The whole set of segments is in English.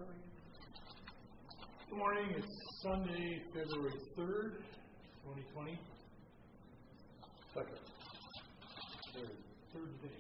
Good morning. It's Sunday, February 3rd, 2020. Third day.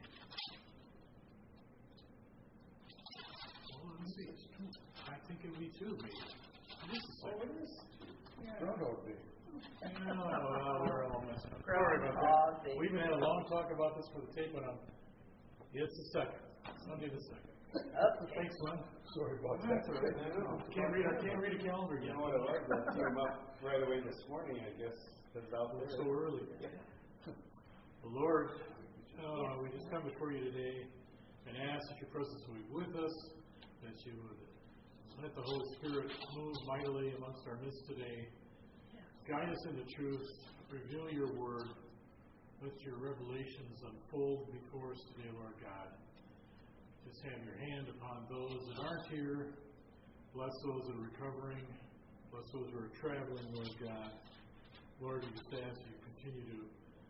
Well, let's see. It's two. I think it'll be two, maybe. This is it is. Groundhog Day. We're all messed up. Sorry about that. We even had a long talk about this for the tape when it's the second. Sunday the second. Thanks, Glenn. Sorry about that. That's all right. I know. Can't read a calendar yet. You know what I like? That came up right away this morning, I guess. It's out there. So early. The Lord, we just come before you today and ask that your presence will be with us, that you would let the Holy Spirit move mightily amongst our midst today. Guide us into truth. Reveal your word. Let your revelations unfold before us today, Lord God. Just have your hand upon those that aren't here. Bless those that are recovering. Bless those who are traveling, Lord God. Lord, we just ask you continue to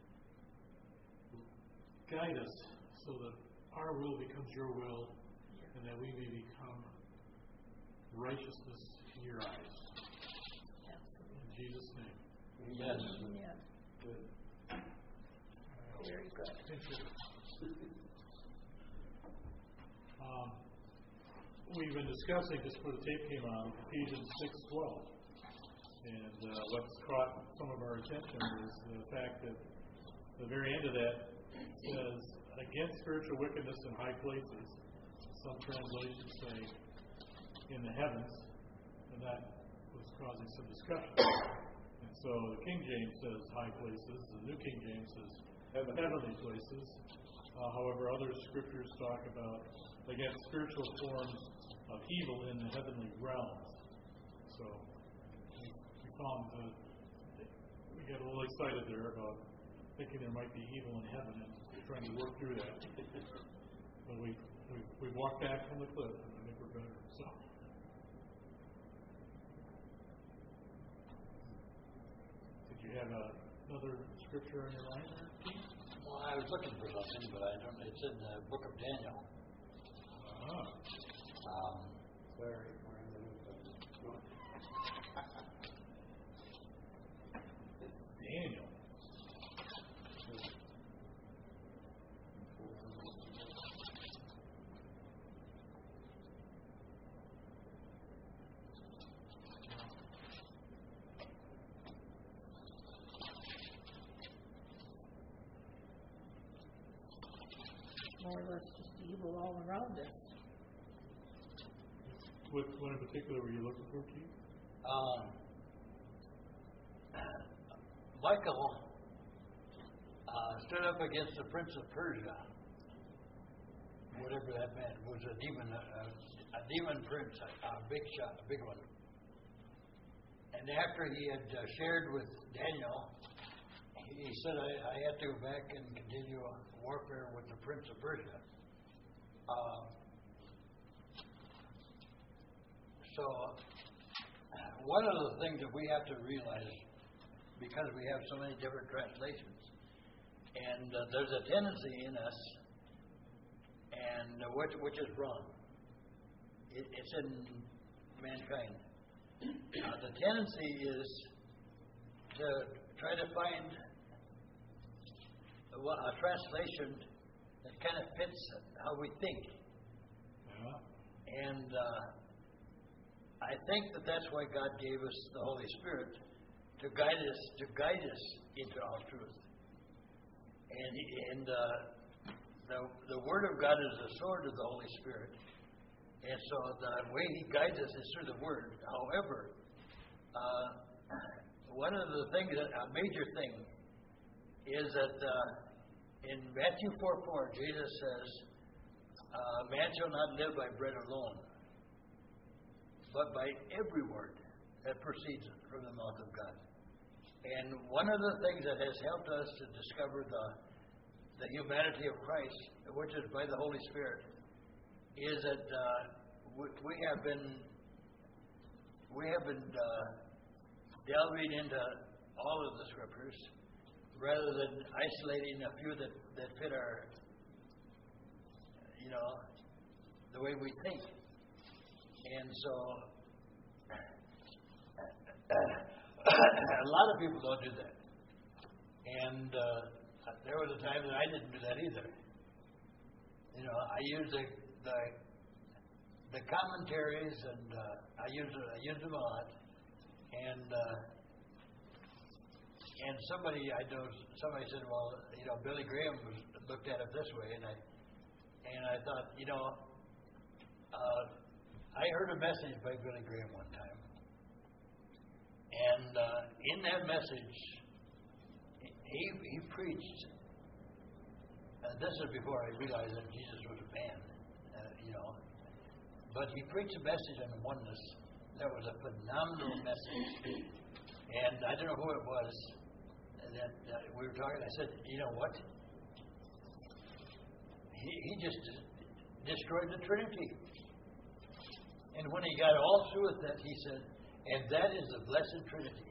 guide us so that our will becomes your will and that we may become righteousness in your eyes. In Jesus' name. Yes. Good. Very good. Thank you. We've been discussing, just before the tape came on, Ephesians 6:12. And what's caught some of our attention is the fact that the very end of that says, against spiritual wickedness in high places. Some translations say in the heavens, and that was causing some discussion. And so the King James says high places, the New King James says heavenly places. However, other scriptures talk about against spiritual forms of evil in the heavenly realms. So we found we got a little excited there about thinking there might be evil in heaven and trying to work through that. But we walked back from the cliff, and I think we're better. So. Did you have another scripture on your line there, Keith? Well, I was looking for something, but I don't. It's in the book of Daniel. Sorry, we're in the New Testament. Daniel. More or less just evil all around us. What in particular were you looking for, Keith? Michael stood up against the prince of Persia, whatever that meant. Was a demon prince, a big one. And after he had shared with Daniel, he said, I have to go back and continue warfare with the prince of Persia. So one of the things that we have to realize, because we have so many different translations, and there's a tendency in us, and which is wrong. It's in mankind. The tendency is to try to find a translation that kind of fits how we think. Yeah. And I think that's why God gave us the Holy Spirit to guide us into all truth. And the Word of God is the sword of the Holy Spirit. And so the way He guides us is through the Word. However, one of the things, a major thing, is that in Matthew 4:4, Jesus says, man shall not live by bread alone, but by every word that proceeds from the mouth of God. And one of the things that has helped us to discover the humanity of Christ, which is by the Holy Spirit, is that we have been delving into all of the scriptures rather than isolating a few that fit our, the way we think. And so a lot of people don't do that. And there was a time that I didn't do that either. You know, I use the commentaries, and I use them a lot. And somebody said, well, you know, Billy Graham looked at it this way, and I thought, you know, I heard a message by Billy Graham one time, and in that message, he preached. This is before I realized that Jesus was a man, you know. But he preached a message on oneness that was a phenomenal message. And I don't know who it was that we were talking. I said, you know what? He just destroyed the Trinity. And when he got all through with that, he said, and that is the blessed Trinity.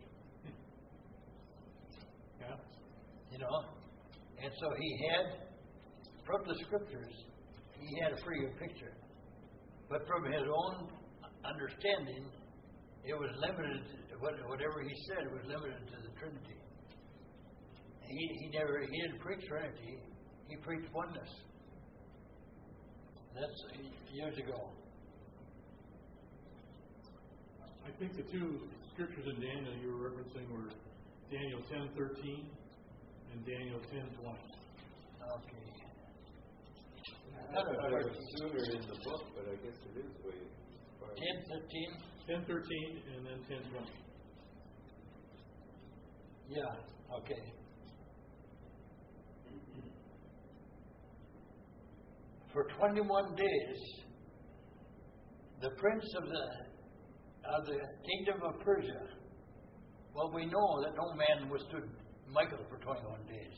Yeah. You know? And so he had, from the scriptures, he had a pretty good picture. But from his own understanding, it was limited, whatever he said was limited to the Trinity. He didn't preach Trinity, he preached oneness. That's years ago. I think the two scriptures in Daniel you were referencing were Daniel 10:13 and Daniel 10:20. Okay. I thought it was sooner in the book, but I guess it is way far. 10:13? 10:13 and then 10:20. Yeah, okay. For 21 days, the prince of the kingdom of Persia, well, we know that no man withstood Michael for 21 days.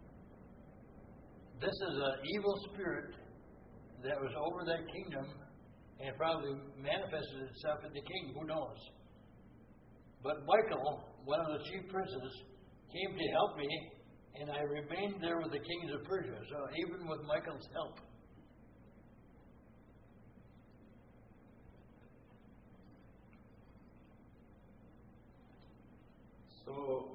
This is an evil spirit that was over that kingdom and probably manifested itself in the king, who knows. But Michael, one of the chief princes, came to help me, and I remained there with the kings of Persia. So even with Michael's help. So,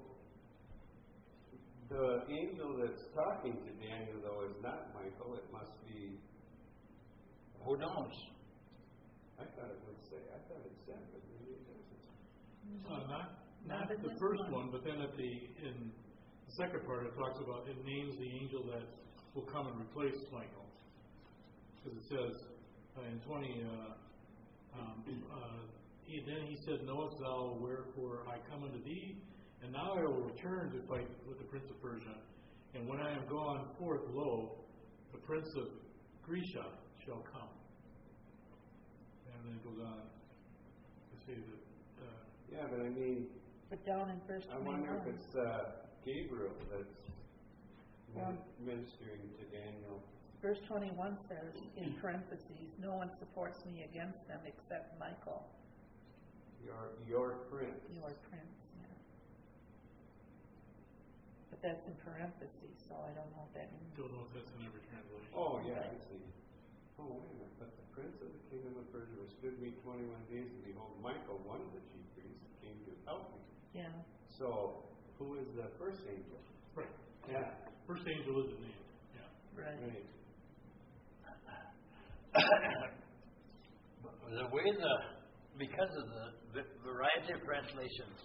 the angel that's talking to Daniel, though, is not Michael. It must be. Who knows? I thought it said, but maybe it doesn't. Not in the this first one. one, but then in the second part it talks about, it names the angel that will come and replace Michael. Because it says in 20, then he said, knowest thou wherefore I come unto thee? And now I will return to fight with the prince of Persia. And when I am gone forth, lo, the prince of Grecia shall come. And then it goes on to say that. Yeah, but I mean, But down in verse I 21. wonder if it's Gabriel that's Well, ministering to Daniel. Verse 21 says, in parentheses, no one supports me against them except Michael, Your prince. your prince. Yeah. But that's in parentheses, so I don't know what that means. Don't know if that's in every translation. Oh, yeah, I see. Oh, wait a minute. But the prince of the kingdom of Persia withstood me 21 days, and behold, Michael, one of the chief priests, came to help me. Yeah. So, who is the first angel? Right. Yeah. First angel isn't named. Yeah. Right. The way because of the variety of translations,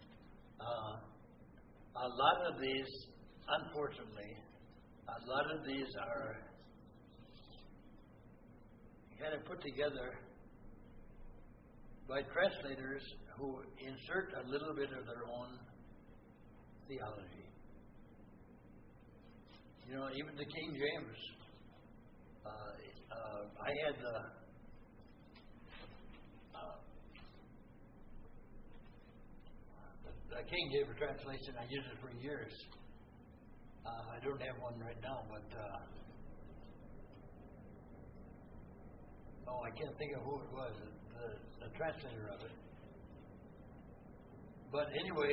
a lot of these, unfortunately, are kind of put together by translators who insert a little bit of their own theology. You know, even the King James. I had the King James translation. I used it for years. I don't have one right now, but I can't think of who it was, the translator of it. But anyway,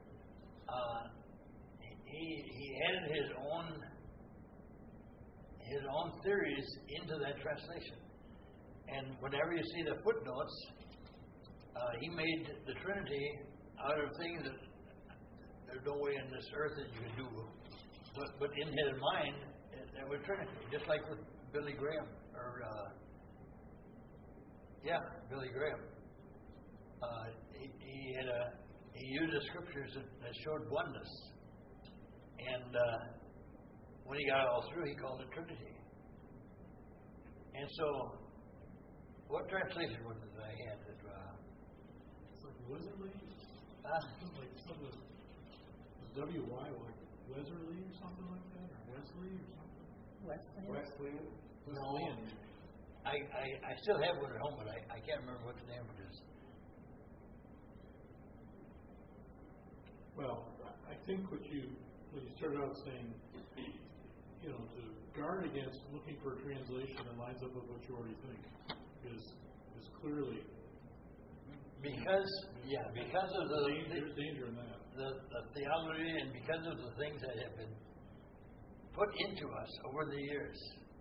he added his own theories into that translation. And whenever you see the footnotes, he made the Trinity out of things that there's no way in this earth that you can do. But in his mind, there was Trinity, just like with Billy Graham, Billy Graham. He used the scriptures that showed oneness, and when he got it all through, he called it Trinity. And so, what translation was it that I had? It's like Wesley? Like some of the W-Y, like Wesley or something like that? Or Wesley or something? Wesleyan? Wesleyan. I still have one at home, but I can't remember what the name of it is. Well, I think when you started out saying, to guard against looking for a translation that lines up with what you already think is clearly because of there's danger in that. The theology and because of the things that have been put into us over the years,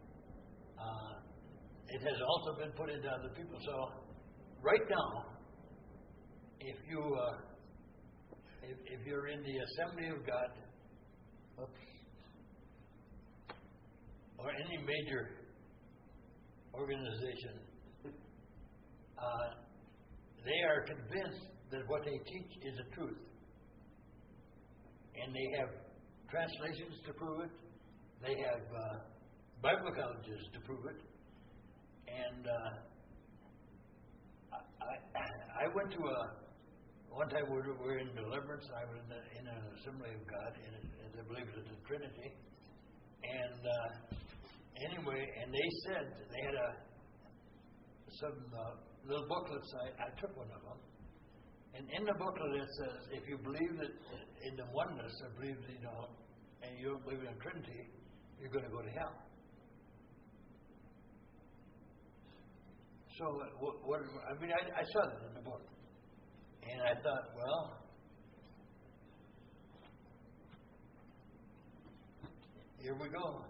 it has also been put into other people. So, right now, if you're in the Assembly of God, or any major organization, they are convinced that what they teach is the truth. And they have translations to prove it. They have Bible colleges to prove it. And I went to one time we were in deliverance, and I was in an Assembly of God, and I believe it was the Trinity. And anyway, and they said they had some little booklets. I took one of them, and in the booklet it says, if you believe that in the oneness, or believe and you don't believe in the Trinity, you're going to go to hell. So I saw that in the book, and I thought, well, here we go.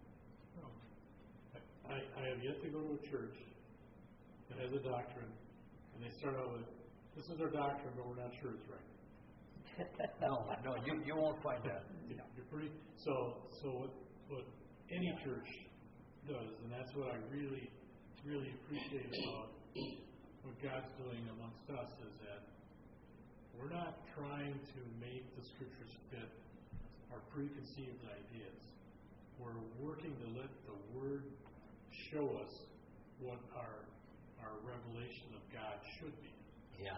I have yet to go to a church that has a doctrine, and they start out with, this is our doctrine, but we're not sure it's right. No, you won't find that. Yeah, you're pretty. So what any church does, and that's what I really appreciate about what God's doing amongst us, is that we're not trying to make the scriptures fit our preconceived ideas. We're working to let the Word show us what our revelation of God should be. Yeah.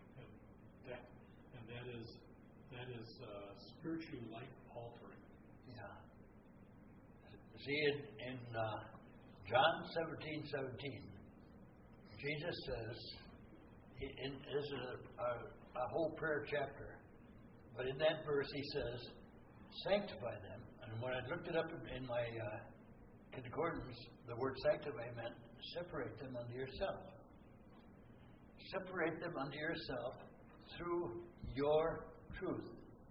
And that is spiritually life altering. Yeah. See, in John 17:17, Jesus says, this is a whole prayer chapter, but in that verse he says, sanctify them. And when I looked it up in my concordance, the word sanctify meant separate them unto yourself. Separate them unto yourself through your truth.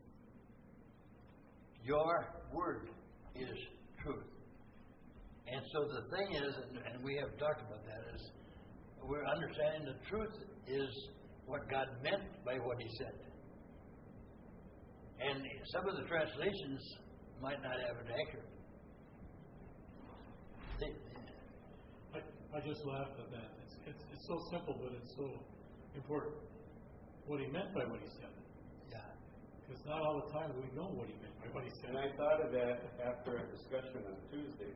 Your word is truth. And so the thing is, and we have talked about that, is we're understanding the truth is what God meant by what He said. And some of the translations might not have it accurate. I just laughed at that. It's so simple, but it's so important. What He meant by what He said. Yeah. Because not all the time we know what He meant by what He said. And I thought of that after a discussion on Tuesday.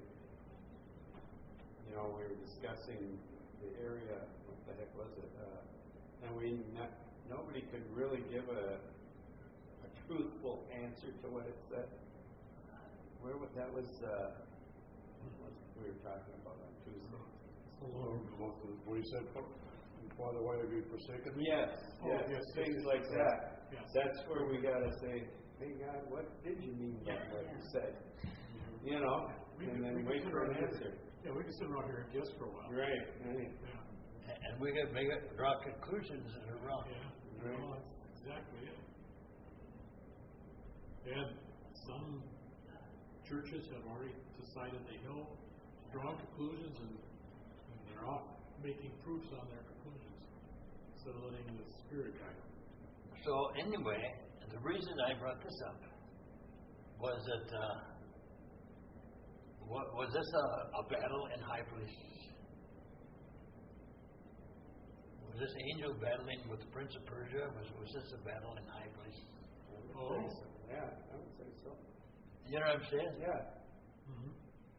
We were discussing the area, what the heck was it? And nobody could really give a truthful answer to what it said. That was what we were talking about on Tuesday. What he said, Father, why have you forsaken me? Yes, things like that. Yes. That's where we got to say, hey God, what did you mean by what you said? And then wait for an answer. Yeah, we can sit around here and guess for a while. Right. Yeah. And we can draw conclusions that are wrong. Yeah. Right. Well, that's exactly it. And some churches have already decided they know, draw conclusions, and they're off making proofs on their conclusions instead of letting the Spirit guide them. So anyway, the reason I brought this up was that was this a battle in high places? Was this angel battling with the Prince of Persia? Was this a battle in high places? I would say so. Yeah, I would say so. You know what I'm saying? Yeah. Mm-hmm.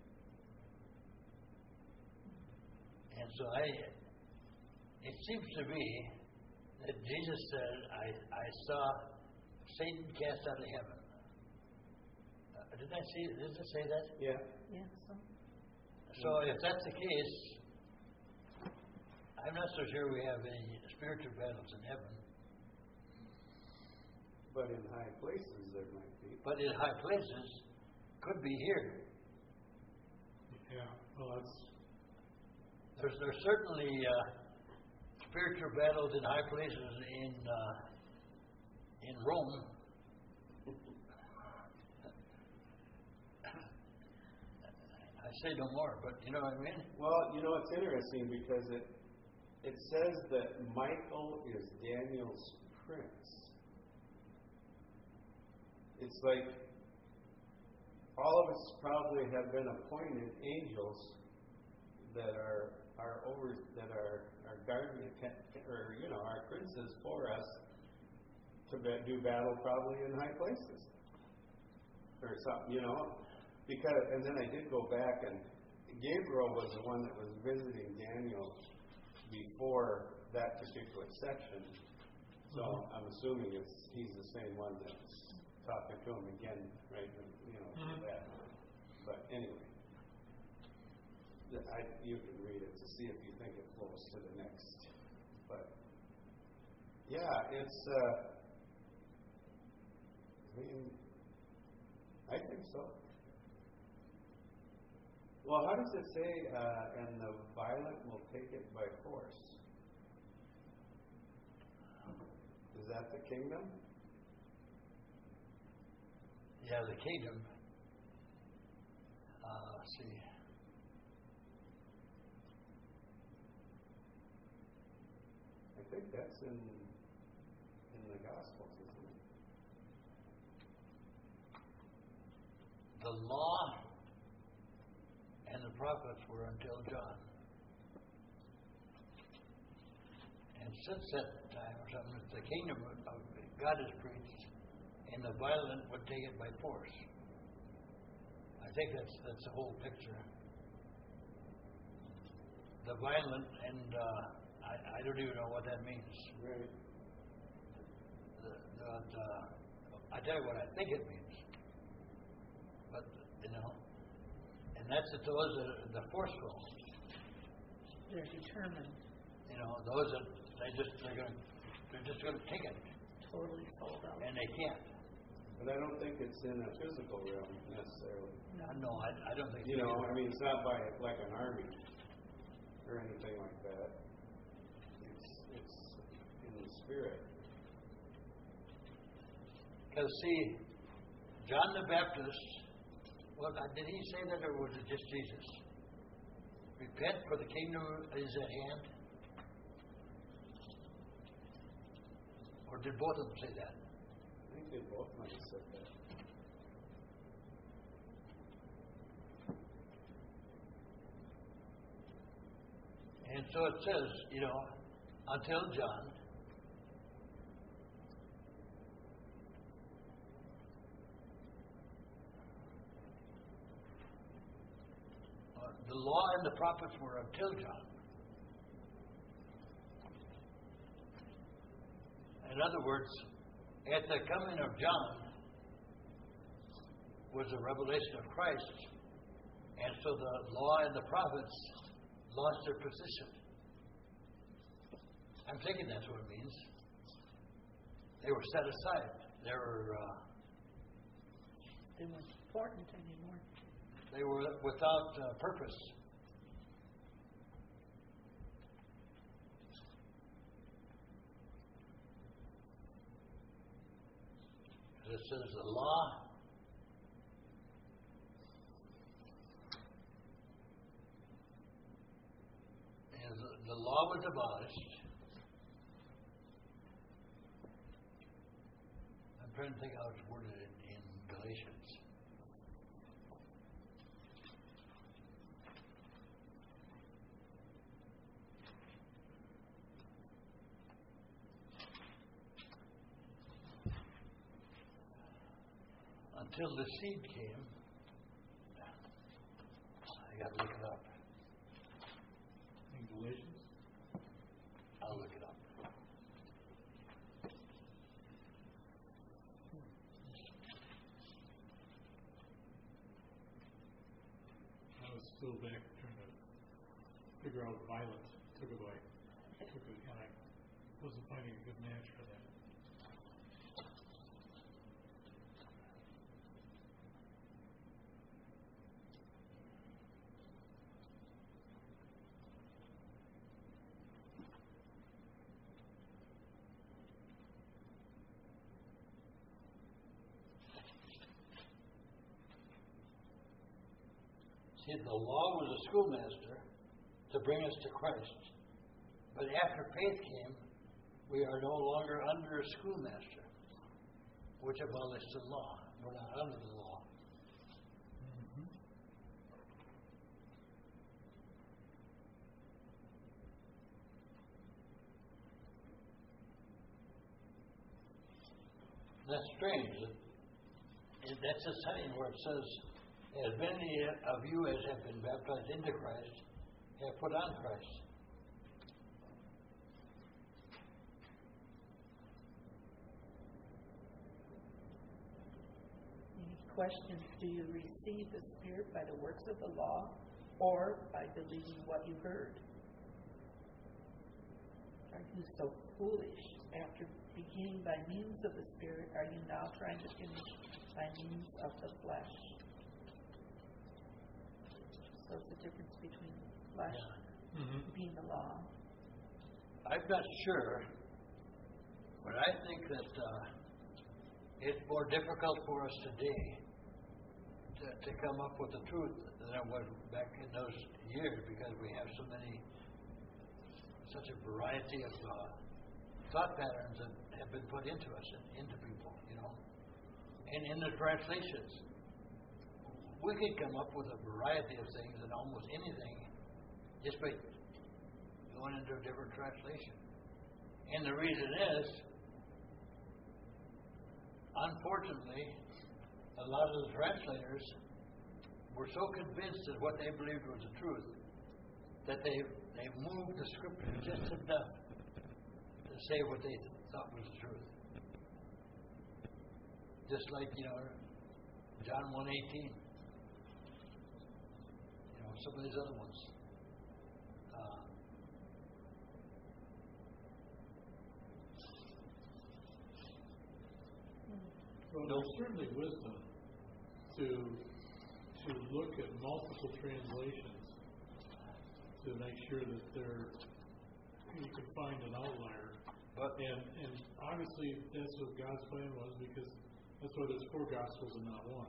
And so it seems to me that Jesus said, I saw Satan cast out of heaven. Did it say that? Yeah. Yeah, so. So if that's the case, I'm not so sure we have any spiritual battles in heaven. But in high places there might be. But in high places, could be here. Yeah, well, There's certainly spiritual battles in high places in Rome. I say no more, but you know what I mean? Well, it's interesting because it says that Michael is Daniel's prince. It's like all of us probably have been appointed angels that are guardian or our princes for us to do battle probably in high places or something, because and then I did go back and Gabriel was the one that was visiting Daniel before that particular section, so I'm assuming he's the same one that's talking to him again, right? For that. But anyway, you can read it to see if you think it flows to the next. But yeah, it's. I think so. Well, how does it say? And the violent will take it by force. Is that the kingdom? Yeah, the kingdom. Let's see. I think that's in the Gospels, isn't it? The law and the prophets were until John. And since that time or something, the kingdom of God is preached, and the violent would take it by force. I think that's the whole picture. The violent, and I don't even know what that means. Right. I tell you what I think it means. But and that's that those are the forceful. They're determined. Those that they're just gonna take it. Totally sold out. And they can't. But I don't think it's in a physical realm necessarily. No, I don't think. It's not by like an army or anything like that. It's in the spirit. Because see, John the Baptist. Well, did he say that, or was it just Jesus? Repent, for the kingdom is at hand. Or did both of them say that? I think they both might have said that. And so it says, until John. The law and the prophets were until John. In other words, at the coming of John was a revelation of Christ, and so the law and the prophets lost their position. I'm thinking that's what it means. They were set aside. They weren't important anymore. They were without purpose. It says the law was abolished. I'm trying to think how it's worded in Galatians. Until the seed came, I got to look it up. In Galatians? I'll look it up. I was still back trying to figure out violent. Took it, and I wasn't finding a good match for that. See, the law was a schoolmaster to bring us to Christ. But after faith came, we are no longer under a schoolmaster, which abolished the law. We're not under the law. Mm-hmm. That's strange. That's a sign where it says, as many of you as have been baptized into Christ have put on Christ. Any questions? Do you receive the Spirit by the works of the law or by believing what you heard? Are you so foolish? After beginning by means of the Spirit, are you now trying to finish by means of the flesh? So it's the difference between flesh being the law. I'm not sure, but I think that it's more difficult for us today to come up with the truth than it was back in those years, because we have such a variety of thought patterns that have been put into us, into people, and in the translations. We could come up with a variety of things in almost anything just by going into a different translation. And the reason is, unfortunately, a lot of the translators were so convinced that what they believed was the truth that they moved the scripture just enough to say what they thought was the truth. Just like, John 1:18. Some of these other ones. Well, there's certainly wisdom to look at multiple translations to make sure that you can find an outlier. And obviously that's what God's plan was, because that's why there's 4 Gospels and not 1.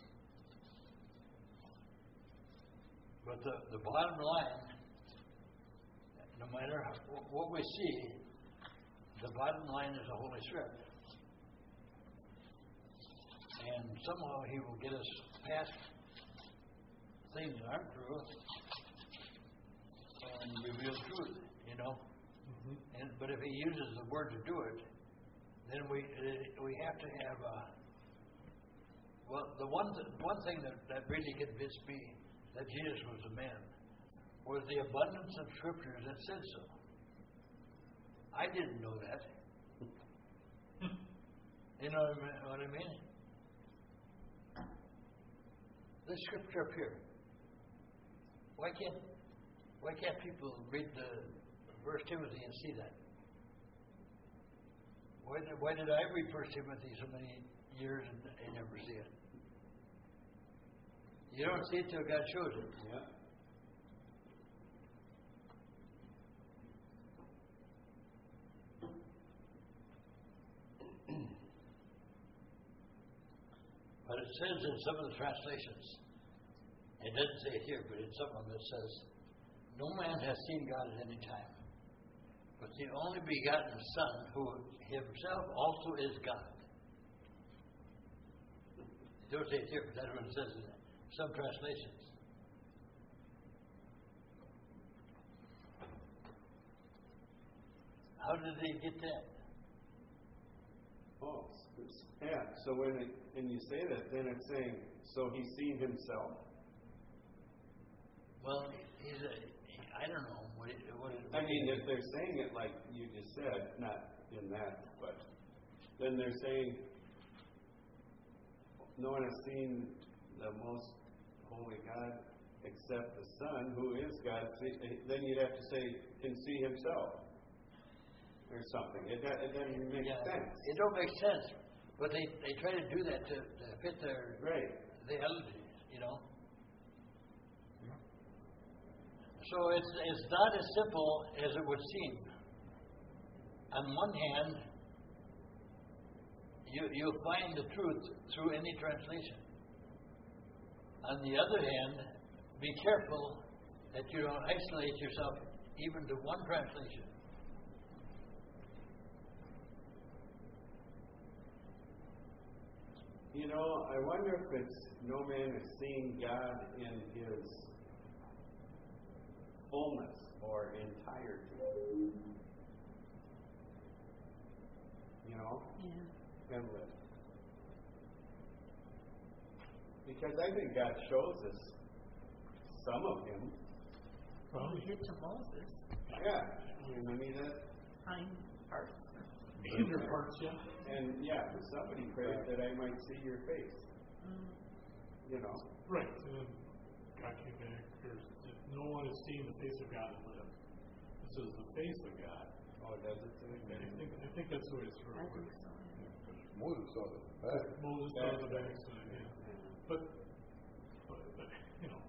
But the bottom line, no matter what we see, the bottom line is the Holy Spirit. And somehow He will get us past things that aren't true and reveal truth, Mm-hmm. But if He uses the Word to do it, then we have to have the one thing that really convinced me that Jesus was a man was the abundance of scriptures that said so. I didn't know that. You know what I mean? This scripture up here. Why can't people read the 1 Timothy and see that? Why did I read 1 Timothy so many years and never see it? You don't see it till God shows it. Yeah. But it says in some of the translations, it doesn't say it here, but in some of them it says, no man has seen God at any time. but the only begotten Son, who himself also is God. They don't say it here, but that's what it says in some translations. How did they get that? Oh, yeah. So when you say that, then it's saying, so he's seen himself. Well, I don't know I mean, if they're saying it like you just said, not in that, but then they're saying, no one has seen the most holy God except the Son, who is God. Then you'd have to say, can see himself. Or something. It doesn't make sense. It don't make sense. But they try to do that to fit their theology, you know. So it's not as simple as it would seem. On one hand, you'll find the truth through any translation. On the other hand, be careful that you don't isolate yourself even to one translation. You know, I wonder if it's no man has seen God in his fullness or entirety. You know? Yeah. Hamlet. Because I think God shows us some of him. Well, he did to Moses. Yeah. I mean that. Hind parts. Major parts, yeah. And yeah, somebody prayed that I might see your face. You know. Right. And then God came back. No one has seen the face of God and lived. It says the face of God. Oh, does it say? I think that's the way it's I think written. so. Yeah. Moses saw the back. Moses saw the backside, yeah. But, you know,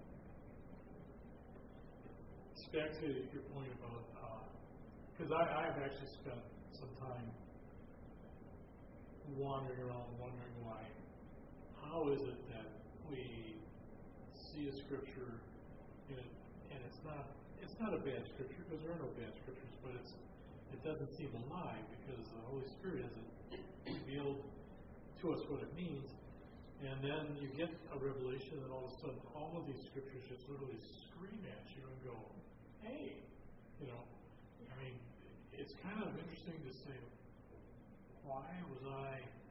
it's back to your point about, because I've actually spent some time wandering around wondering how is it that we see a scripture and it's not a bad scripture, because there are no bad scriptures, but it doesn't seem alive because the Holy Spirit hasn't revealed to us what it means. And then you get a revelation, and all of a sudden all of these scriptures just literally scream at you and go, hey, you know, I mean, it's kind of interesting to say, why was I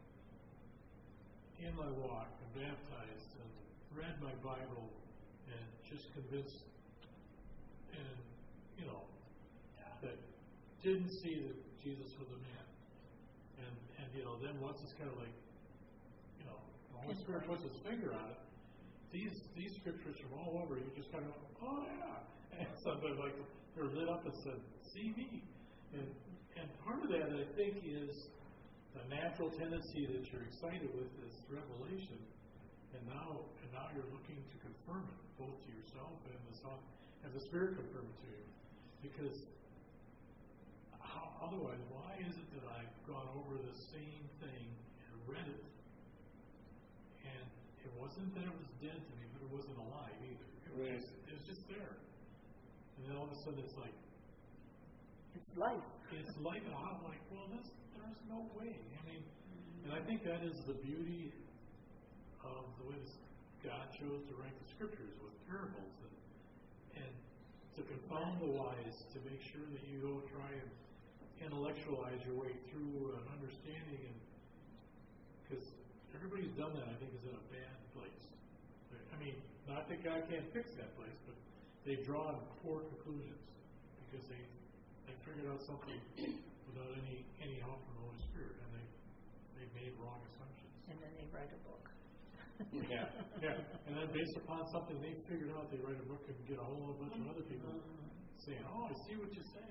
in my walk and baptized and read my Bible and just convinced and, you know, that didn't see that Jesus was a man. And you know, then once it's kind of like, you know, the Holy Spirit puts his finger on it, these scriptures from all over, you just kind of go, oh yeah. And sometimes like they're lit up and said, see me. And part of that, I think, is the natural tendency that you're excited with this revelation, and now you're looking to confirm it both to yourself and the Spirit confirm it to you. Because otherwise, why is it that I've gone over the same thing and read it, and it wasn't that it was dead to me, but it wasn't alive either. It was just there. And then all of a sudden it's like, it's life. It's life. And I'm like, well, there's no way. I mean, and I think that is the beauty of the way God chose to write the scriptures with parables and to confound the wise, to make sure that you don't try and intellectualize your way through an understanding, and because everybody who's done that, I think, is in a bad place. I mean, not that God can't fix that place, but they've drawn poor conclusions because they figured out something without any help from the Holy Spirit, and they made wrong assumptions. And then they write a book. Yeah. And then based upon something they figured out, they write a book and get a whole bunch of other people saying, "Oh, I see what you say."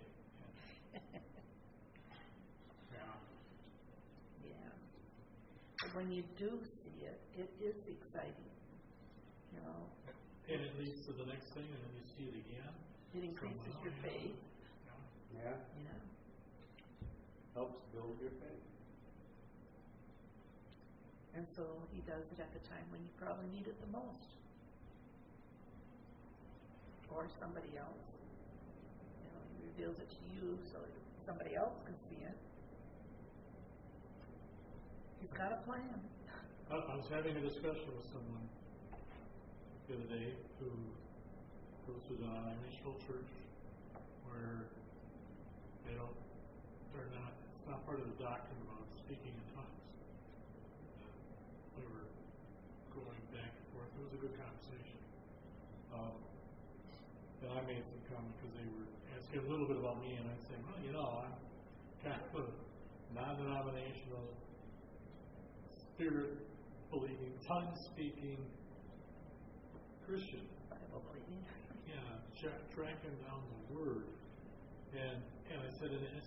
Yeah. But when you do see it, it is exciting. You know. And it leads to the next thing, and then you see it again. It increases your faith. Yeah. You know. Helps build your faith. And so he does it at the time when you probably need it the most. Or somebody else. You know, he reveals it to you so somebody else can see it. He's got a plan. I was having a discussion with someone the other day who goes to the Amish church where it's not part of the doctrine about speaking in tongues. We were going back and forth. It was a good conversation. And I made some comment because they were asking a little bit about me, and I said, well, I'm kind of a non-denominational, spirit-believing, tongue-speaking Christian. Bible-believing. Yeah, tracking down the Word. And I said,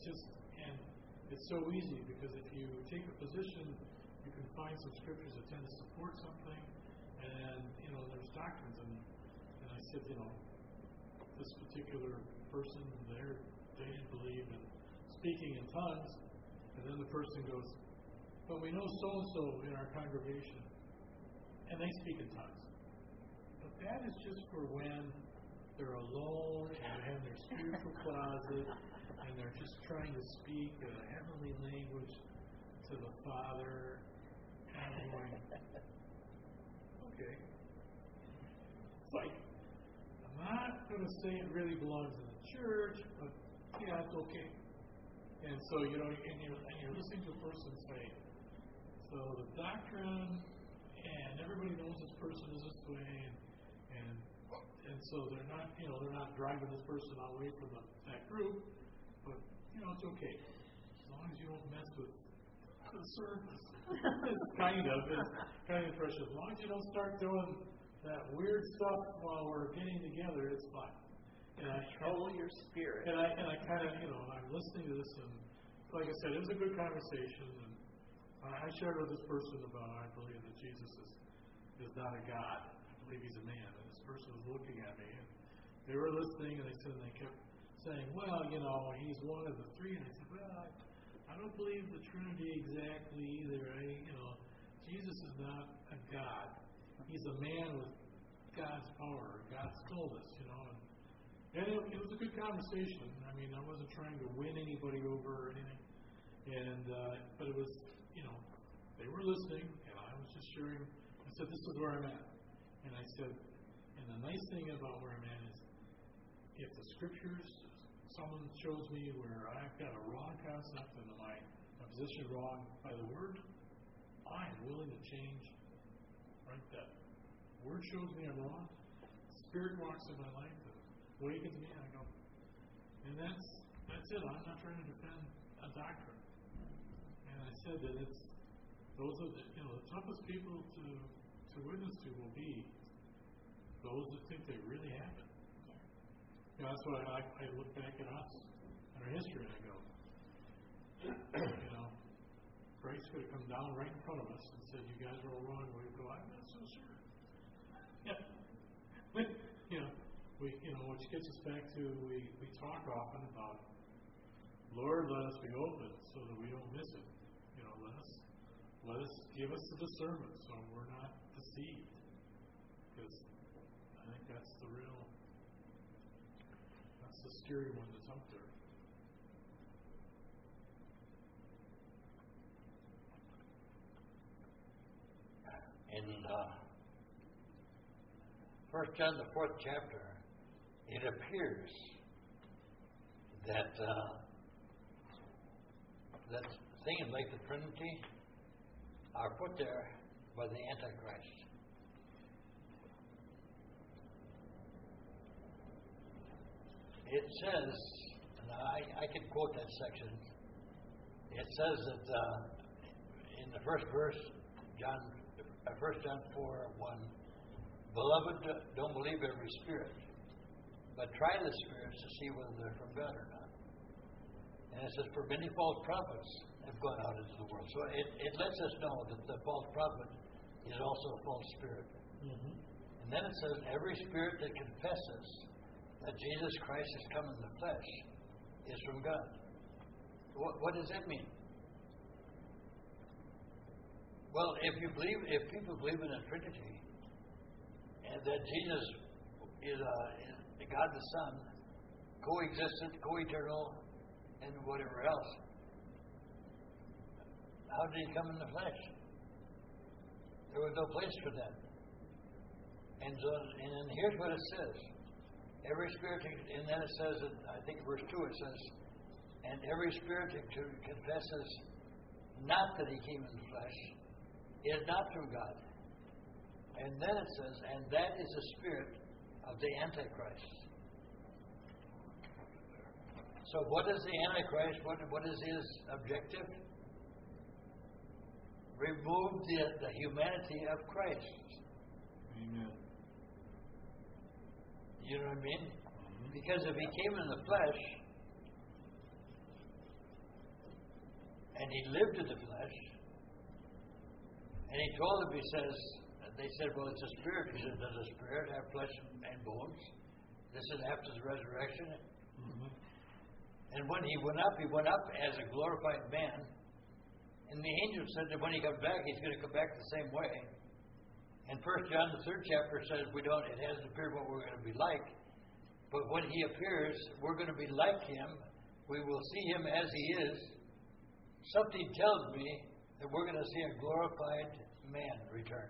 it's so easy because if you take a position, you can find some scriptures that tend to support something, and there's doctrines. And I said, this particular person there, they didn't believe in speaking in tongues, and then the person goes, but we know so and so in our congregation, and they speak in tongues. But that is just for when they're alone and they have their spiritual closet and they're just trying to speak a heavenly language to the Father. And I'm going, okay. It's like, I'm not going to say it really belongs in the church, but yeah, it's okay. And so, and you're listening to a person say, so the doctrine, and everybody knows this person is this way, and so they're not driving this person away from that group, but it's okay as long as you don't mess with the service. It's kind of impression. As long as you don't start doing that weird stuff while we're getting together, it's fine. Control your spirit. And I kind of I'm listening to this, and like I said, it was a good conversation, and I shared with this person about I believe that Jesus is not a God. I believe he's a man. And this person was looking at me, and they were listening, and they kept saying, well, he's one of the three. And I said, well, I don't believe the Trinity exactly either. Jesus is not a God. He's a man with God's power, God's fullness, And it was a good conversation. I mean, I wasn't trying to win anybody over or anything. But it was, they were listening, and I was just sharing. I said, this is where I'm at. And I said, and the nice thing about where I'm at is, if the scriptures, someone shows me where I've got a wrong concept and my position wrong by the Word, I am willing to change right then. Word shows me I'm wrong. Spirit walks in my life and awakens me, and I go, and that's it. I'm not trying to defend a doctrine. And I said that those are the toughest people to witness to will be those that think they really have it. That's why I look back at us and our history, and I go, Christ could have come down right in front of us and said, "You guys are all wrong." We'd go, "I'm not so sure." Yeah, which gets us back to we talk often about, Lord, let us be open so that we don't miss it. Let us give us the discernment so we're not deceived, because I think that's the scary one that's out there. In 1 John, the 4th chapter, it appears that things like the Trinity are put there by the Antichrist. It says, and I can quote that section, it says that in the first verse, 1 John 4:1, "Beloved, don't believe every spirit, but try the spirits to see whether they're from God or not." And it says, "For many false prophets have gone out into the world." So it lets us know that the false prophet is also a false spirit. Mm-hmm. And then it says, "Every spirit that confesses that Jesus Christ has come in the flesh is from God." What does that mean? Well, if people believe in a Trinity, and that Jesus is God the Son, co-existent, co-eternal, and whatever else. How did he come in the flesh? There was no place for that. And then here's what it says. Every spirit, and then it says, I think verse 2 it says, and every spirit who confesses not that he came in the flesh is not from God. And then it says, and that is the spirit of the Antichrist. So what is the Antichrist? What is his objective? Remove the humanity of Christ. Amen. You know what I mean? Because if he came in the flesh and he lived in the flesh and he told them, they said, well, it's a spirit. He said, does a spirit have flesh and bones? This is after the resurrection. And when he went up as a glorified man. And the angel said that when he comes back, he's going to come back the same way. And 1 John, the 3rd chapter, says it hasn't appeared what we're going to be like. But when he appears, we're going to be like him. We will see him as he is. Something tells me that we're going to see a glorified man return.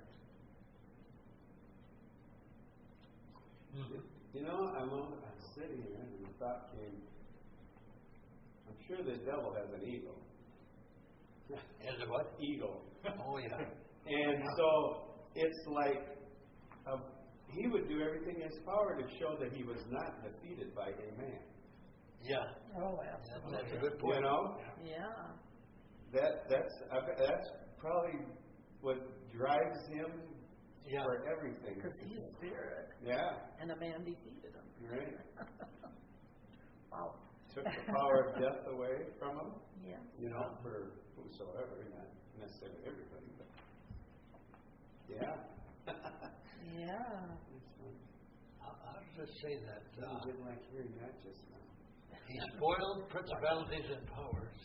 You know, I'm sitting here and the thought came, I'm sure the devil has an ego. As a what? Eagle. Oh, yeah. And so it's like he would do everything in his power to show that he was not defeated by a man. Yeah. Oh, absolutely. That's a good point. You know? Yeah. That's probably what drives him for everything. Because he's spirit. Yeah. And a man defeated him. Right. Wow. Took the power of death away from him. Yeah. You know, for whosoever, not necessarily everybody, but yeah. Yeah. How does it say that? I didn't like hearing that just now. He spoiled principalities and powers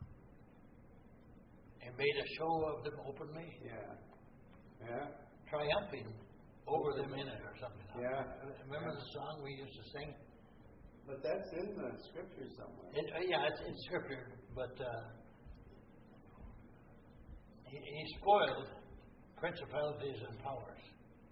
and made a show of them openly. Yeah. Yeah. Triumphing over them in it or something. Yeah. Remember the song we used to sing? But that's in the scripture somewhere. It's in scripture, but he spoiled principalities and powers.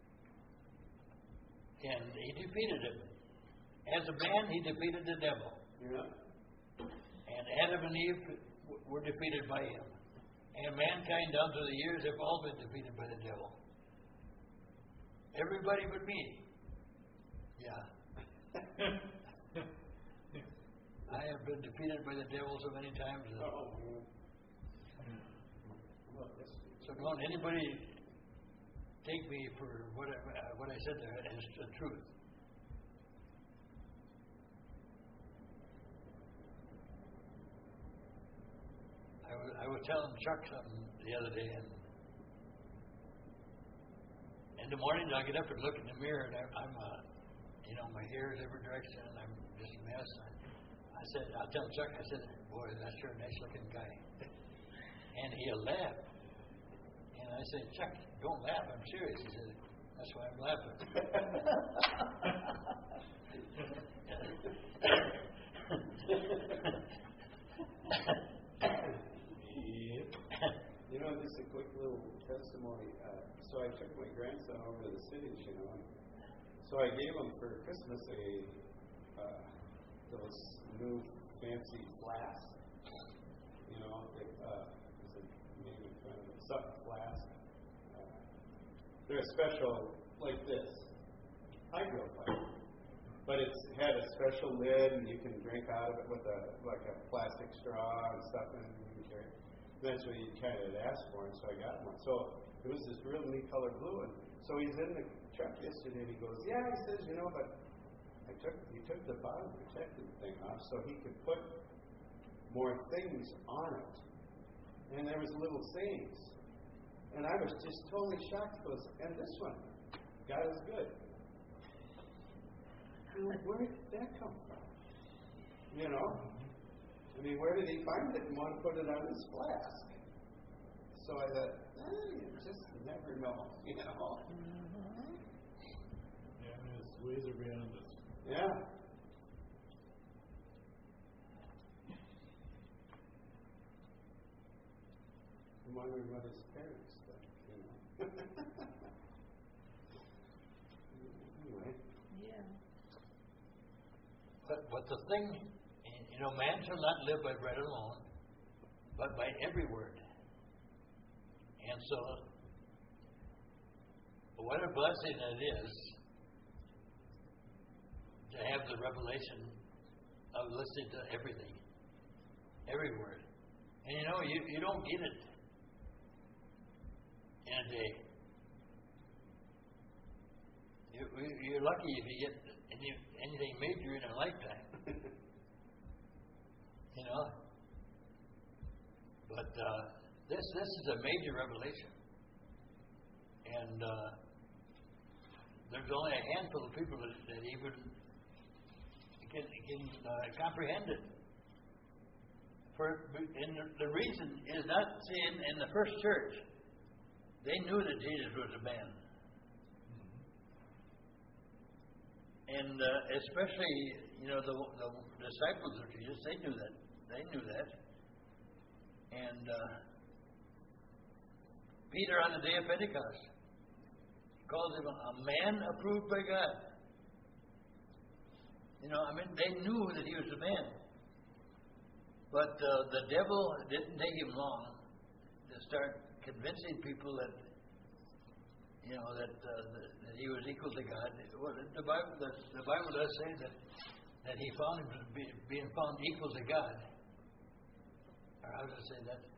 And he defeated him. As a man, he defeated the devil. Yeah. And Adam and Eve were defeated by him. And mankind down through the years have all been defeated by the devil. Everybody but me. Yeah. I have been defeated by the devil so many times. So don't anybody take me for what I said there as the truth. I was telling Chuck something the other day, and in the morning I get up and look in the mirror, and I'm my hair is every direction, and I'm just a mess. I said, I'll tell Chuck, I said, boy, that's sure a nice looking guy. And he'll laugh. And I said, Chuck, don't laugh, I'm serious. He said, that's why I'm laughing. You know, just a quick little testimony. So I took my grandson over to the city, so I gave him for Christmas those new fancy flasks. You know, maybe kind of a suck flask. They're a special like this, hydro flask, but it's had a special lid, and you can drink out of it with a plastic straw and stuff, and you can carry. That's what he kind of asked for, and so I got him one. So it was this real neat color blue, and so he's in the truck yesterday, and he goes, yeah, he says, but he took the bottom protective thing off so he could put more things on it. And there was little sayings. And I was just totally shocked. He goes, and this one, God is good. Where did that come from? I mean, where did he find it and want to put it on his flask? So I thought, you just never know, Yeah, his ways are beyond us. Yeah. wondering what his parents think, Anyway. Yeah. But the thing, man shall not live by bread alone, but by every word. And so, what a blessing it is to have the revelation of listening to everything, every word. And you don't get it in a day. You're lucky if you get anything major in a lifetime. But this is a major revelation, and there's only a handful of people that even can comprehend it. And the reason is not in the first church. They knew that Jesus was a man. And especially, the disciples of Jesus, they knew that. They knew that. And Peter on the day of Pentecost calls him a man approved by God. They knew that he was a man. But the devil didn't take him long to start convincing people that that he was equal to God. The Bible does say that he found him being found equal to God. Or how does it say that?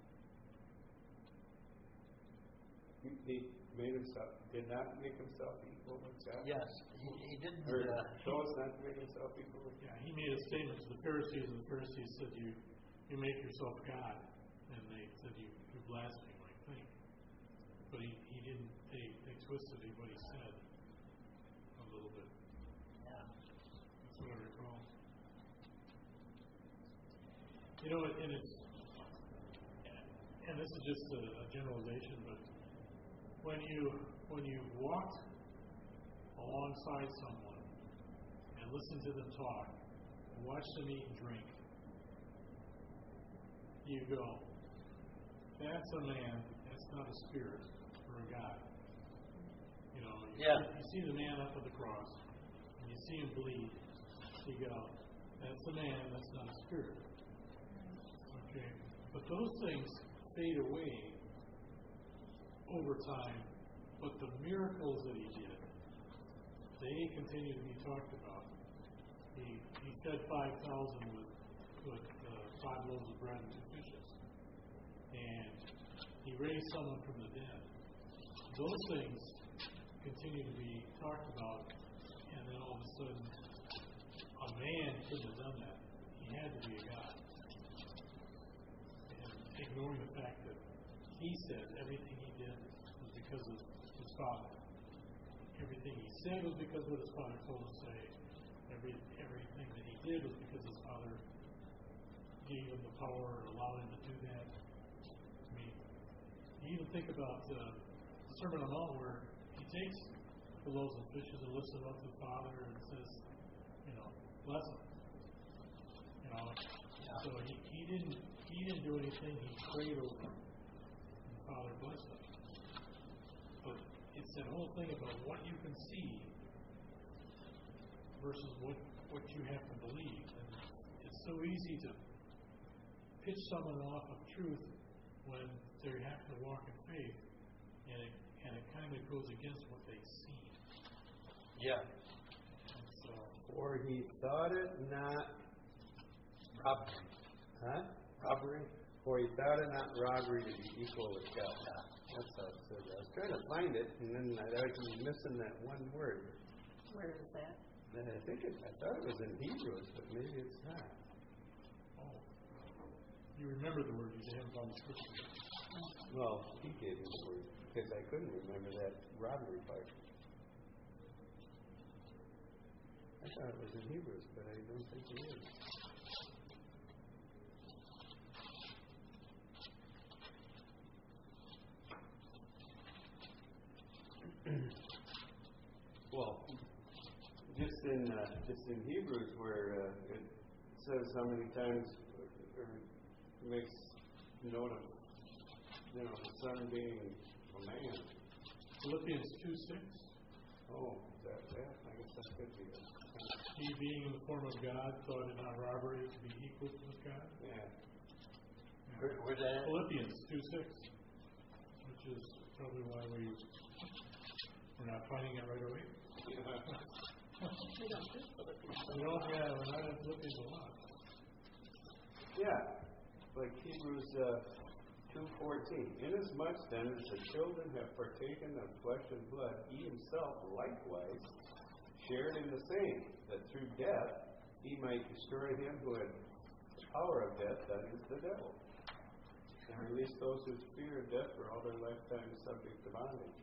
He did not make himself equal with God? Yes, he didn't. Chose not to make himself equal with God? Yeah, he made a statement to the Pharisees, and the Pharisees said, you make yourself God. And they said, you blaspheme, I think. But he didn't, they twisted what he said a little bit. Yeah. That's what I recall. And this is just a generalization, but when you walked alongside someone and listen to them talk, and watch them eat and drink, you go, that's a man, that's not a spirit or a God. You see the man up at the cross, and you see him bleed, you go, that's a man, that's not a spirit. Okay? But those things fade away over time, but the miracles that he did, they continue to be talked about. He fed 5,000 with 5 loaves of bread and 2 fishes. And he raised someone from the dead. Those things continue to be talked about, and then all of a sudden, a man couldn't have done that. He had to be a God. And ignoring the fact that he said everything he did was because of his Father. Everything he said was because of what his Father told him to say. Everything that he did was because his Father gave him the power or allowed him to do that. I mean, you even think about the Sermon on the Mount where he takes the loaves and fishes and lifts them up to the Father and says, bless them. So he didn't do anything. He prayed over them, and the Father blessed them. But it's that whole thing about what you can see versus what you have to believe. And it's so easy to pitch someone off of truth when they have to walk in faith, and it kind of goes against what they see. Yeah. And so, Or he thought it not Robbery. Huh? Robbery? For he thought it not robbery to be equal with God. That's how it said. I was trying to find it, and then I was missing that one word. Where is that? Then I thought it was in Hebrews, but maybe it's not. oh, you remember the word, you just haven't found the scripture. Well, he gave me the word because I couldn't remember that robbery part. I thought it was in Hebrews, but I don't think it is. Well, just in Hebrews where it says how many times, or makes note of the Son being a man. Philippians 2:6. Oh, that, I guess that could be it. He, being in the form of God, thought it not robbery to be equal with God. Yeah. Where's that? Philippians 2:6, which is probably why we're not finding it right away. We don't do Philippians. We're not in Philippians a lot. Yeah, like Hebrews 2:14. Inasmuch then as the children have partaken of flesh and blood, he himself likewise shared in the same, that through death he might destroy him who had the power of death, that is the devil, and release those whose fear of death were all their lifetime subject to bondage.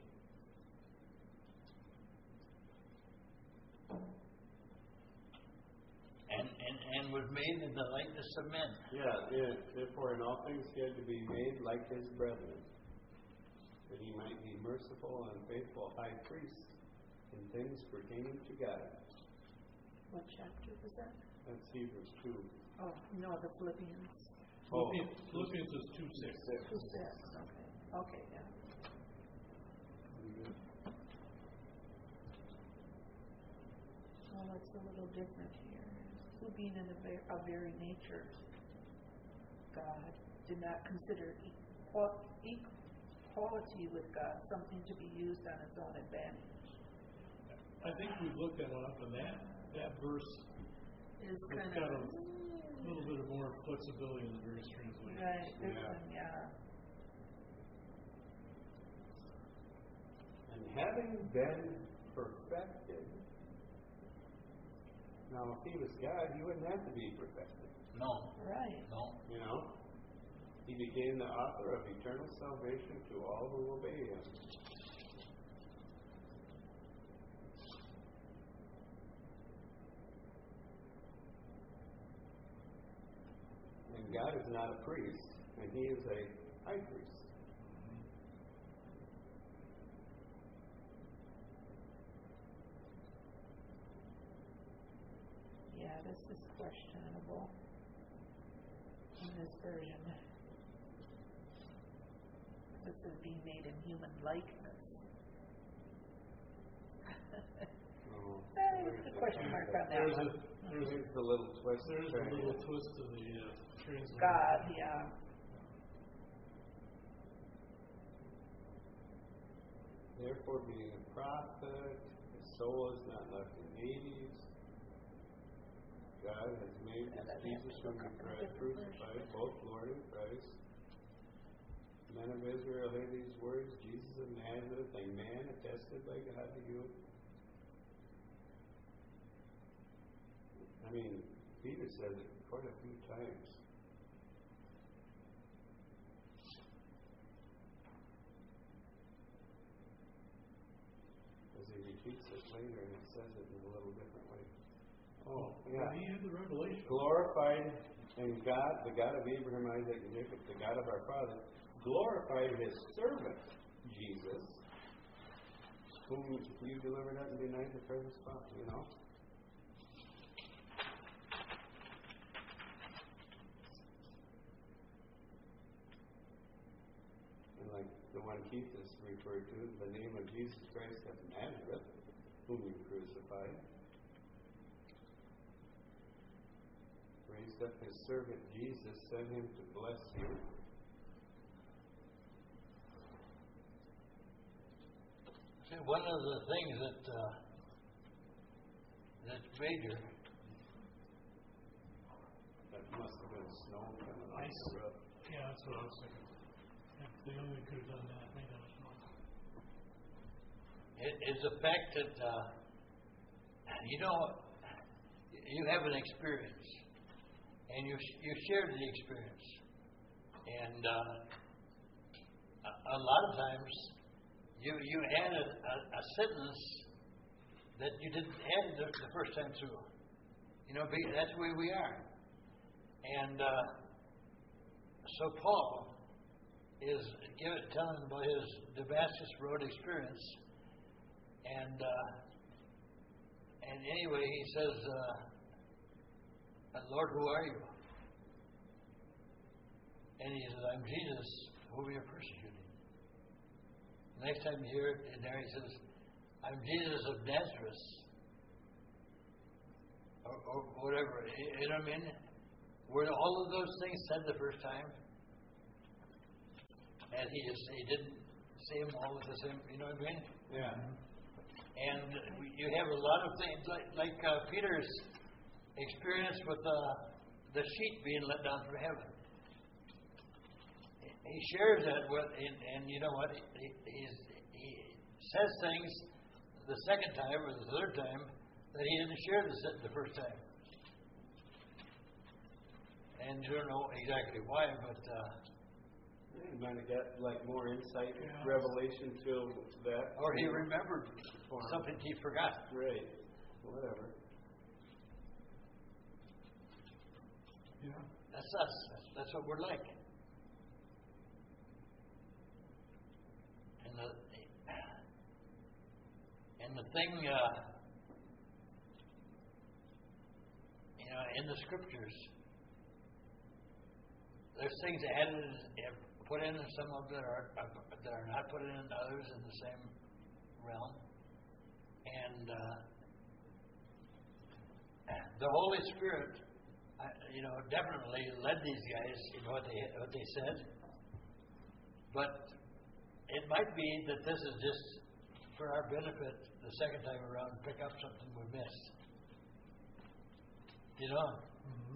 And was made in the likeness of men. Yeah, therefore in all things he had to be made like his brethren, that he might be merciful and faithful high priest in things pertaining to God. What chapter was that? That's Hebrews 2. Oh, no, the Philippians. Philippians is 2:6. Who's that? Okay. Okay, yeah. Well, it's a little different here. Who being in a very nature God did not consider equality with God something to be used on its own advantage. I think we've looked that one up, and that verse Is has kind got of a little bit of more flexibility in the various translations. right. This Yeah. one, yeah. And having been perfected, now if he was God, he wouldn't have to be perfected. No. Right. No. You know? He became the author of eternal salvation to all who obey him. And God is not a priest, and he is a high priest. Yeah, this is questionable in this version. This is being made in human likeness. Oh, There's a question mark on that There's one. Here's the little twist. a trying to little get- twist to the translation. God, yeah. Therefore, being a prophet, his soul is not left in Hades. God has made Yeah, that Jesus has to whom look he up in a Christ different crucified, version. both Lord and Christ. Men of Israel, hear these words: Jesus of Nazareth, a man attested by God to you. I mean, Peter says it quite a few times. As he repeats it later, and it says it in a little different way. Oh, yeah. He had the revelation. Glorified, and God, the God of Abraham, Isaac, and Jacob, the God of our fathers, glorified his servant, Jesus, whom you delivered up and denied the presence of, you know. And like the one Keith is referred to, the name of Jesus Christ of Nazareth, whom you crucified, raised up his servant Jesus, sent him to bless you. See, one of the things that's major, That must have been snow coming off Ice. the roof. Yeah, that's what I was thinking. If they only could have done that, made that much is the fact that you have an experience, and you shared the experience, and a lot of times you add a sentence that you didn't add the first time through. That's the way we are. And so Paul is telling about his Damascus Road experience, and anyway he says, "Lord, who are you?" And he says, "I'm Jesus, whom you're persecuting. Next time you hear it in there, he says, I'm Jesus of Nazareth. Or whatever. You know what I mean? Were all of those things said the first time? And he didn't say them all at the same, you know what I mean? Yeah. And you have a lot of things, like Peter's experience with the sheep being let down from heaven. He shares that with, and you know what? He says things the second time or the third time that he didn't share the first time. And you don't know exactly why, but he might have got like more insight, revelation to that. or he remembered something he forgot. Right. Whatever. Yeah. That's us. That's what we're like. And the thing, in the scriptures, there's things added, put in, and some of them that are not put in, others in the same realm. And the Holy Spirit, definitely led these guys in what they said. But it might be that this is just for our benefit the second time around, pick up something we missed. Mm-hmm.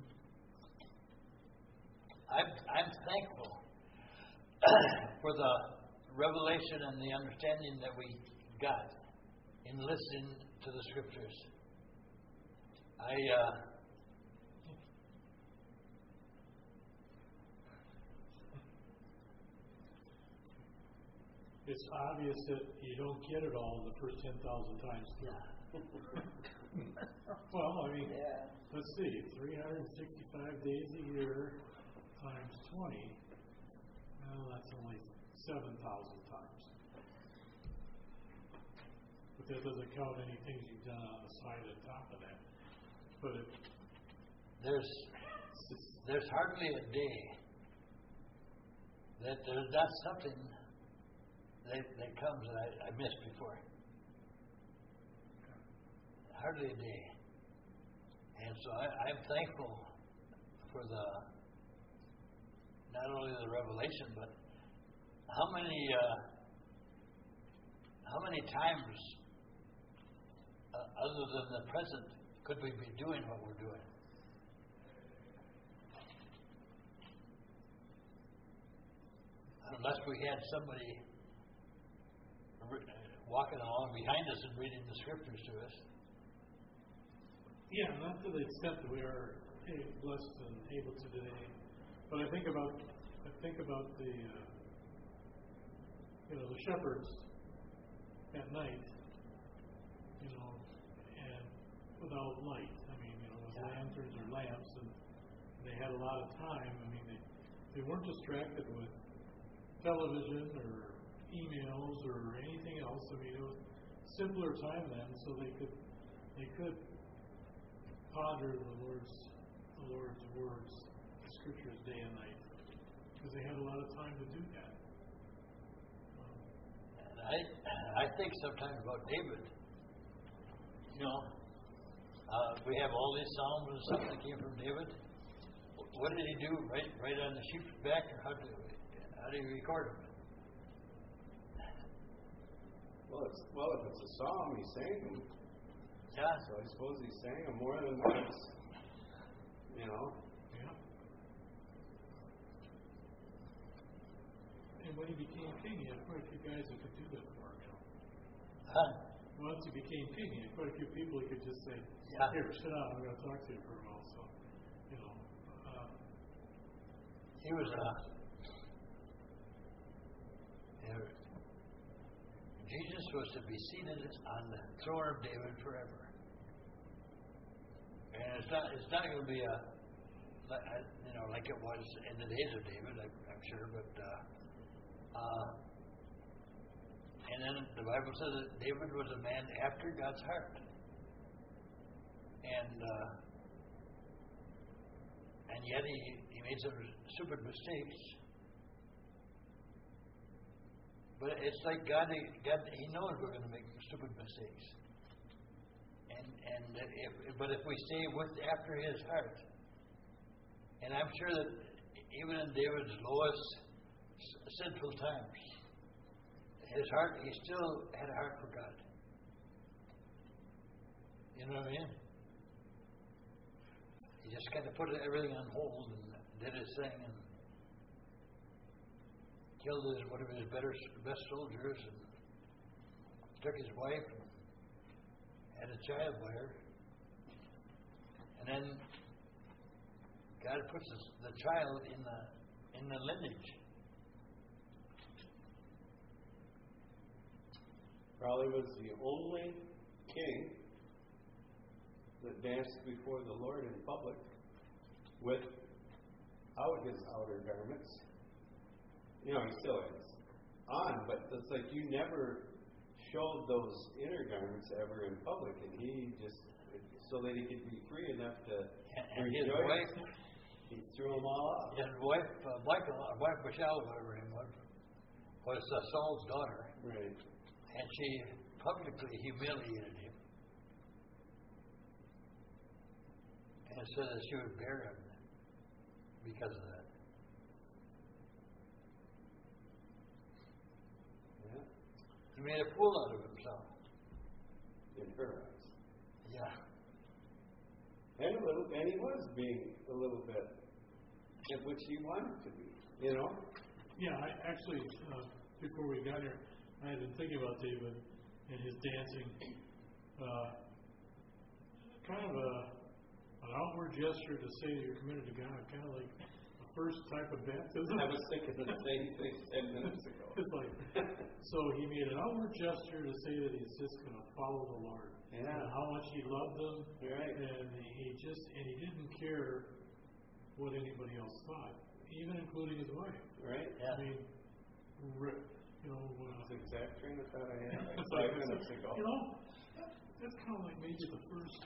I'm thankful for the revelation and the understanding that we got in listening to the scriptures. It's obvious that you don't get it all in the first 10,000 times through. Well, I mean, let's see, 365 days a year times 20, well, that's only 7,000 times. But that doesn't count any things you've done on the side and top of that. But there's hardly a day that there's not something that comes that I missed before. Hardly a day. And so I'm thankful for not only the revelation, but how many times other than the present could we be doing what we're doing? Unless we had somebody walking along behind us and reading the scriptures to us. yeah, not to the extent that we are blessed and able to today. But I think about the the shepherds at night, and without light. I mean, with lanterns or lamps, and they had a lot of time. I mean, they weren't distracted with television or emails or anything else. I mean, it was simpler time then, so they could ponder the Lord's words, the scriptures day and night, because they had a lot of time to do that. And I think sometimes about David. We have all these psalms and stuff that came from David. What did he do? Right on the sheep's back, or how do you record them? Well, if it's a song, he sang them. Yeah. So I suppose he sang them more than once. Yeah. And when he became king, he had quite a few guys that could do that for him. Huh? Once he became king, he had quite a few people he could just say, "Here, sit down. I'm going to talk to you for a while." So, He was Jesus was to be seated on the throne of David forever. And it's not going to be like it was in the days of David, I'm sure, but and then the Bible says that David was a man after God's heart. And yet he made some stupid mistakes. But it's like God, He knows we're going to make stupid mistakes. But if we stay after His heart, and I'm sure that even in David's lowest sinful times, his heart, he still had a heart for God. You know what I mean? He just kind of put everything on hold and did his thing and killed one of his best soldiers and took his wife and had a child by her. And then God puts the child in the lineage. Probably was the only king that danced before the Lord in public without his outer garments. You know, he still is on, but it's like you never showed those inner garments ever in public, and he just, so that he could be free enough to and his rejoice, wife, he threw them all off. his wife, Michelle, whatever her name was Saul's daughter. Right. And she publicly humiliated him. And said that she would bear him because of that. Yeah. He made a fool out of himself. In her eyes. Yeah. And he was being a little bit at which he wanted to be, you know? Yeah, I actually, before we got here, I had been thinking about David and his dancing. Kind of an outward gesture to say that you're committed to God, kind of like the first type of baptism. I was thinking the same thing 10 minutes ago. It's like, so he made an outward gesture to say that he's just going to follow the Lord. Yeah. And how much he loved them. Right. And he didn't care what anybody else thought, even including his wife. Right? Yeah. I mean, you know, That's the exact train of thought I had like it's 5 minutes ago. You know, that's kind of like maybe the first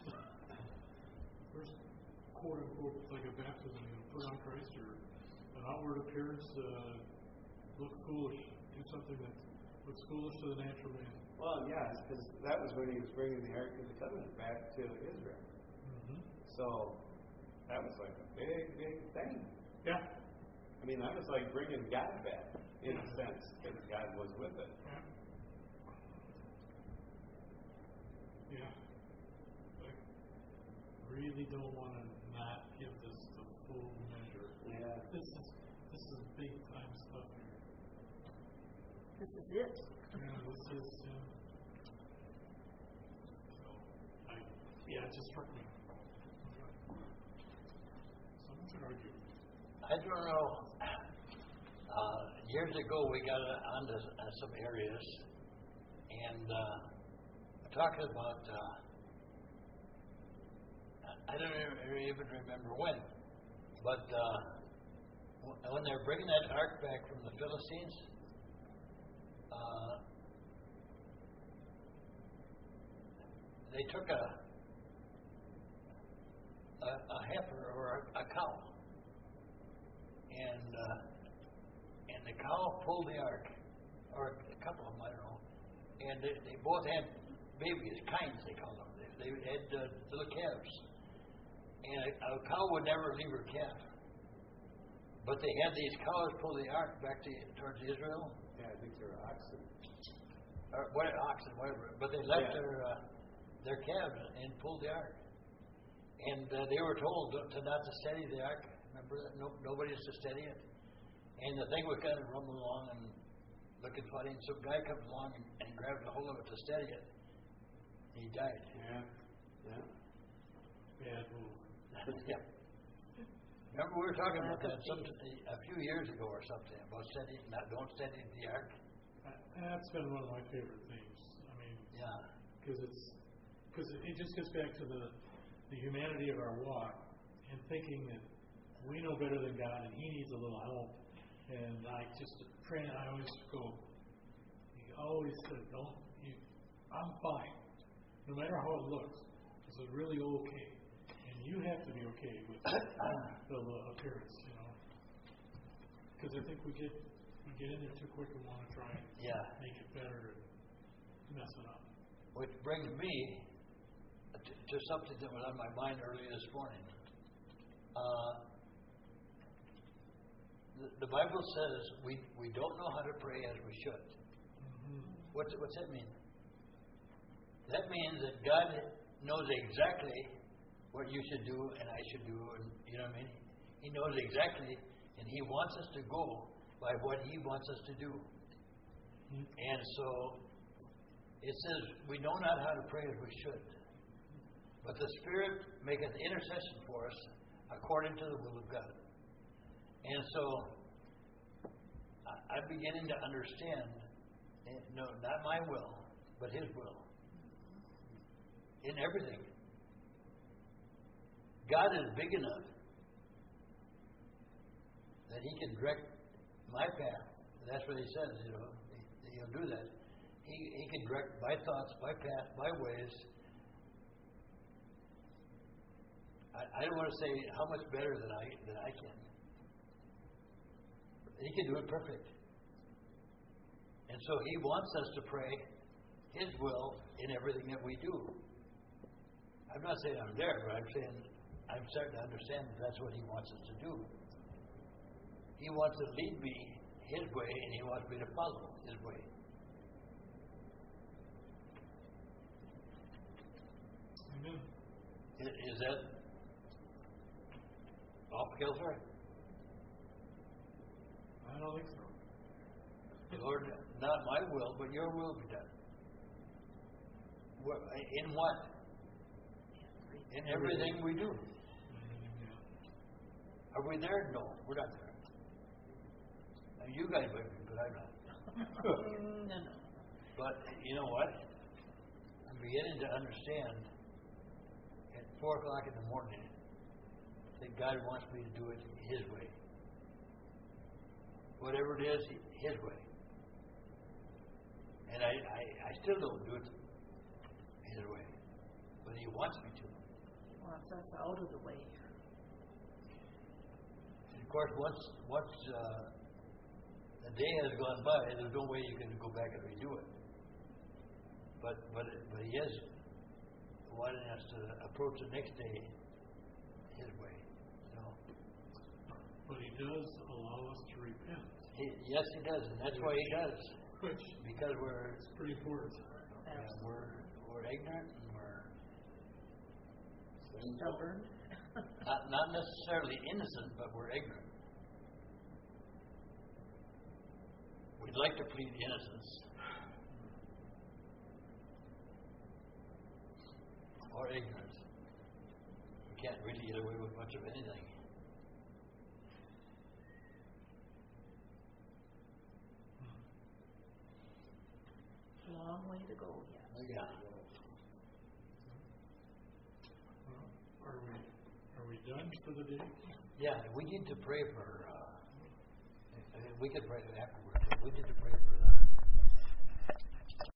quote unquote like a baptism, you know, put on Christ or an outward appearance, look foolish, do something that looks foolish to the natural man. Well, yeah, because that was when he was bringing the Ark of the Covenant back to Israel. Mm-hmm. So that was like a big, big thing. Yeah. I mean, that was like bringing God back in a sense, because God was with it. Yeah. I really don't want to not give this the full measure. Yeah. This is big time stuff here. This is it. Yeah, this is. It just struck me. Someone could argue. I don't know. Years ago, we got onto some areas, and talking about, I don't even remember when, but when they're bringing that ark back from the Philistines, they took a heifer or a cow, and the cow pulled the ark, or a couple of them, I don't know, and they both had babies, kinds they called them. They had little calves, and a cow would never leave her calf, but they had these cows pull the ark back towards Israel. Yeah, I think they were oxen. Or oxen, whatever. But they left their calves and pulled the ark. And they were told not to steady the ark. Remember that? Nobody is to steady it. And the thing was kind of rumbling along and looking funny. And some guy comes along and grabs a hold of it to steady it. He died. Yeah. Yeah. Bad move. Yeah. Remember we were talking about that a few years ago or something about don't steady the ark. That's been one of my favorite things. I mean, Yeah. because it just gets back to the humanity of our walk and thinking that we know better than God and He needs a little help. And I always go. He always said, I'm fine, no matter how it looks. Is it really okay? And you have to be okay with the appearance, you know. Because I think we get we get in there too quick and want to try and Yeah. make it better and mess it up. Which brings me to something that was on my mind early this morning. The Bible says we don't know how to pray as we should. What's that mean? That means that God knows exactly what you should do and I should do, and you know what I mean? He knows exactly, and He wants us to go by what He wants us to do. And so it says we know not how to pray as we should, but the Spirit maketh intercession for us according to the will of God. And so I'm beginning to understand, no, not my will, but His will. In everything. God is big enough that He can direct my path. That's what He says, He'll do that. He can direct my thoughts, my path, my ways. I don't want to say how much better than I can. He can do it perfect. And so He wants us to pray His will in everything that we do. I'm not saying I'm there, but I'm saying I'm starting to understand that's what He wants us to do. He wants to lead me His way, and He wants me to follow His way. Amen. Is that off kilter? I don't think so. Lord, not my will, but Your will be done. In what? In everything we do. Are we there? No, we're not there. Now, you guys might be, but I'm not. No. But you know what? I'm beginning to understand at 4 o'clock in the morning that God wants me to do it His way. Whatever it is, His way. And I still don't do it His way. But He wants me to. Wants us out of the way. And of course, once a day has gone by, there's no way you can go back and redo it. But He is wanting us to approach the next day His way. But He does allow us to repent. Yes, He does, and that's why He does. Which Because is pretty important. we're ignorant and we're Stubborn. not necessarily innocent, but we're ignorant. We'd like to plead innocence or ignorance. We can't really get away with much of anything. Long way to go yet. Yeah. Are we done for the day? Yeah, we need to pray for. We could pray afterwards. But we need to pray for the